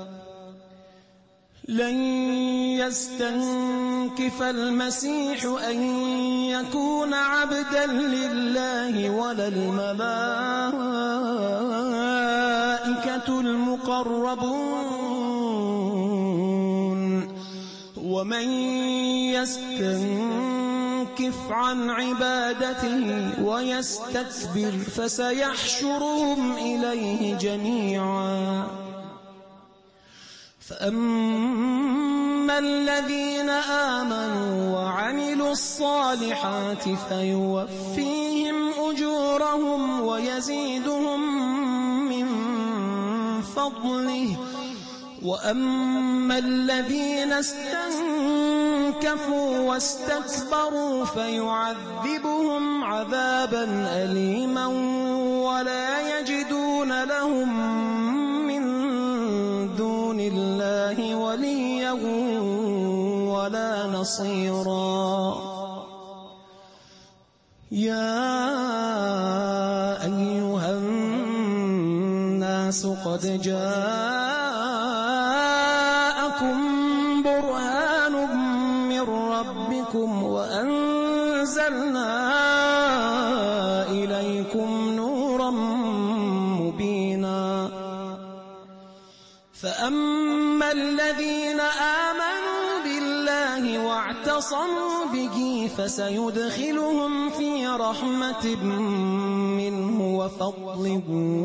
E: لن يستنكف المسيح أن يكون عبدا لله ولا الملائكة المقربون ومن يستنكف عن عبادته ويستكبر فسيحشرهم إليه جميعا. فأما الذين آمنوا وعملوا الصالحات فيوفيهم أجورهم ويزيدهم من فضله. وأما الذين استنكفوا واستكبروا فيعذبهم عذابا أليما ولا يجدون لهم من دون الله وليا ولا نصيرا. يا أيها الناس قد جاءكم برهان من ربكم وأنزلنا إليكم نورا مبينا. فأما الذين آمنوا بالله واعتصموا به فسيدخلهم في رحمة منه وفضل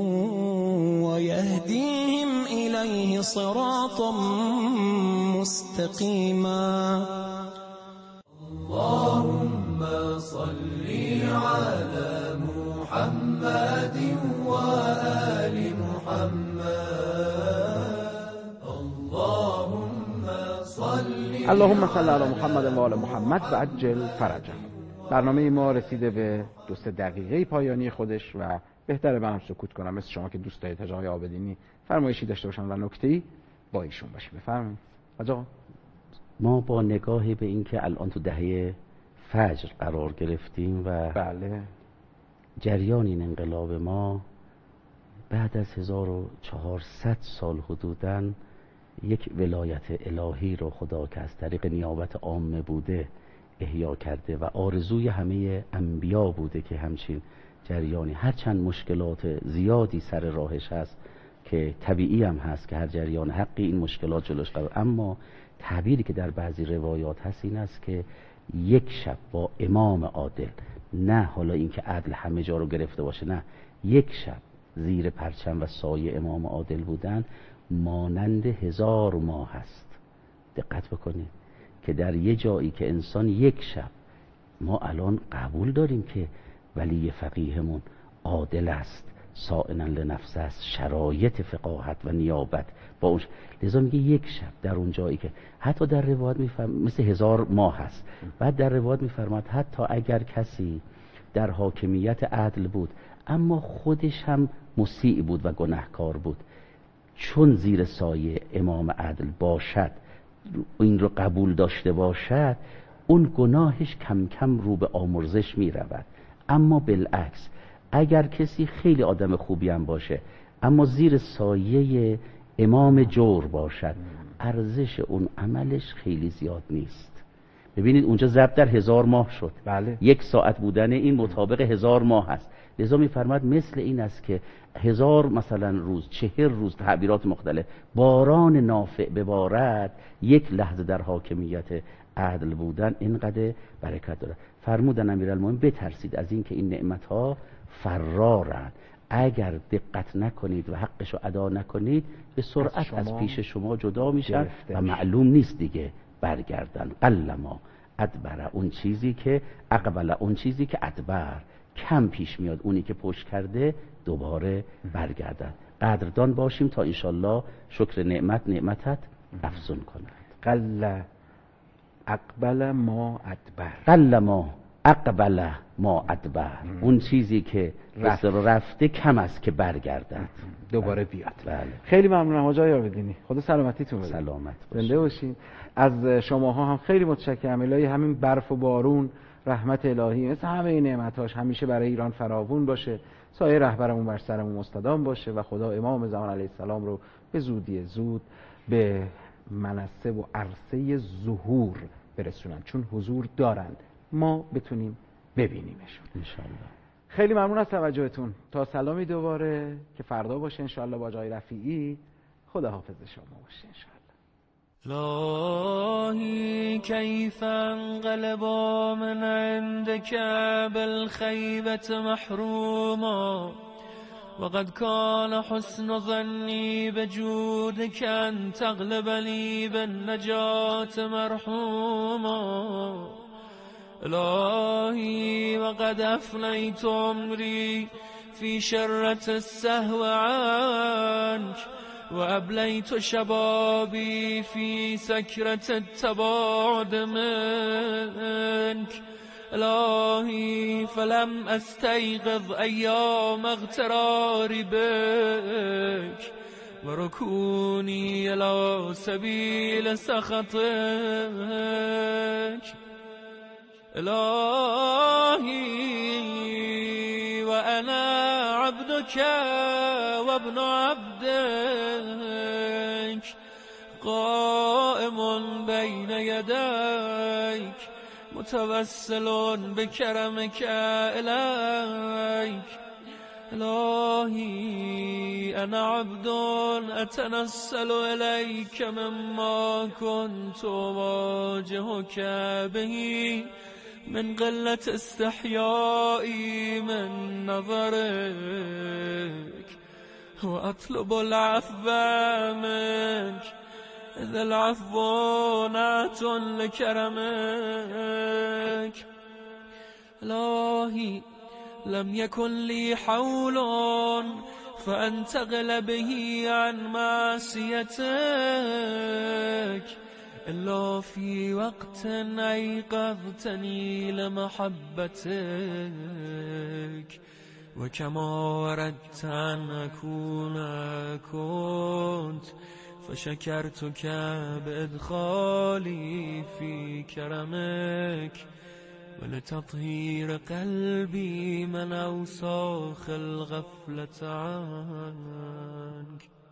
E: ويهديهم إليه صراطا مستقيما.
D: اللهم صل على محمد وآل محمد. اللهم صل
B: اللهم صل علی محمد و آل محمد و عجل فرجهم. برنامه ما رسیده به دو سه دقیقه پایانی خودش و بهتره من هم سکوت کنم مثل شما که دوست دارید آقای عابدینی فرمایشی داشته باشن و نکته‌ای با ایشون باشه. بفرمایید آقا.
C: ما با نگاهی به این که الان تو دهه فجر قرار گرفتیم و
B: بله
C: جریان این انقلاب ما بعد از هزار و چهارصد سال حدوداً یک ولایت الهی رو خدا که از طریق نیابت عامه بوده احیا کرده و آرزوی همه انبیا بوده که همچین جریانی، هرچند مشکلات زیادی سر راهش هست که طبیعی هم هست که هر جریان حقی این مشکلات جلوش قرار، اما تعبیری که در بعضی روایات هست این است که یک شب با امام عادل، نه حالا این که عدل همه جا رو گرفته باشه، نه، یک شب زیر پرچم و سایه امام عادل بودن مانند هزار ماه هست. دقت بکنید که در یه جایی که انسان یک شب، ما الان قبول داریم که ولی فقیهمون عادل است، سائنا لنفسه است، شرایط فقاهت و نیابت با اون، لذا میگه یک شب در اون جایی که حتی در روایت میفرم مثل هزار ماه هست. بعد در روایت میفرماد حتی اگر کسی در حاکمیت عدل بود اما خودش هم مسیء بود و گناهکار بود، چون زیر سایه امام عدل باشد، این رو قبول داشته باشد، اون گناهش کم کم رو به آمرزش می رود. اما بالعکس اگر کسی خیلی آدم خوبی هم باشه اما زیر سایه امام جور باشد، ارزش اون عملش خیلی زیاد نیست. ببینید اونجا ضرب در هزار ماه شد.
B: بله.
C: یک ساعت بودن این مطابق هزار ماه هست. لذا می‌فرماد مثل این است که هزار مثلا روز، چهر روز، تعبیرات مختلف، باران نافع ببارد، یک لحظه در حاکمیت عدل بودن اینقدر برکت داره. فرمودن امیرالمومنین بترسید از این که این نعمت‌ها فرارند، اگر دقت نکنید و حقشو ادا نکنید به سرعت از, از پیش شما جدا میشن و معلوم نیست دیگه برگردن. قلما ادبر، اون چیزی که اقبل، اون چیزی که ادبر، کم پیش میاد اونی که پشت کرده دوباره برگردن. قدردان باشیم تا انشالله شکر نعمت نعمتت افزون کند.
B: قل اقبل ما ادبر،
C: قل ما اقبل ما ادبر، اون چیزی که رفت. رفته کم است که برگردد
B: دوباره بیاد.
C: بله.
B: خیلی ممنونم آقای عابدینی، خدا سلامتیتون بده.
C: سلامت
B: زنده باشین. از شماها هم خیلی متشکرم. الهی همین برف و بارون، رحمت الهی مثل همه نعمتاش همیشه برای ایران فراوون باشه، سایه رهبرمون بر سرمون مستدام باشه و خدا امام زمان علیه السلام رو به زودی زود به منصه و عرصه ظهور برسونن، چون حضور دارن، ما بتونیم ببینیمشون
C: انشالله.
B: خیلی ممنون از توجهتون. تا سلامی دوباره که فردا باشه انشالله با جای رفیعی. خدا حافظ شما باشه انشالله.
E: الهی كيف انقلب من عندك بالخيبة محروما وقد كان حسن ظني بجودك أن تغلب لي بالنجاة مرحوما الهي وقد أفنيت عمري في شرة السهو عنك وأبليت شبابي في سكرة التباعد منك إلهي فلم أستيقظ أيام اغتراري بك وركوني إلى سبيل سخطك إلهي وأنا عبدك وابن عبدك قائم بين يديك متوسل بكرمك إليك إلهي أنا عبد أتنسل إليك مما كنت أواجهك به من قلة استحيائي من نظرك وأطلب العفو منك إذا العفو نعت لكرمك إلهي لم يكن لي حول فأنتقل به عن معصيتك إلا في وقت أيقظتني لمحبتك وكما وردت أن أكون كنت فشكرتك بإدخالي في كرمك ولتطهير قلبي من أوساخ الغفلة عنك.